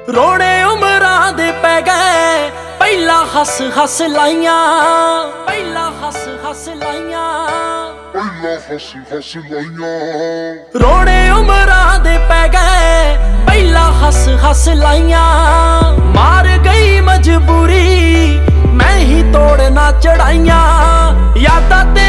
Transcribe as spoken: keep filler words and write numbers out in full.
ਰੋਣੇ ਉਮਰਾਂ ਦੇ ਪੈ ਗਏ, ਪਹਿਲਾਂ ਹੱਸ ਹੱਸ ਲਾਈਆਂ, ਪਹਿਲਾਂ ਹੱਸ ਹੱਸ ਲਾਈਆਂ, ਪਹਿਲਾਂ ਹੱਸ ਹੱਸ ਲਾਈਆਂ। ਰੋਣੇ ਉਮਰਾਂ ਦੇ ਪੈ ਗਏ, ਪਹਿਲਾਂ ਹੱਸ ਹੱਸ ਲਾਈਆਂ। ਮਾਰ ਗਈ ਮਜਬੂਰੀ, ਮੈਂ ਹੀ ਤੋੜਨਾ ਚੜਾਈਆਂ। ਯਾਦਾਂ ਤੇ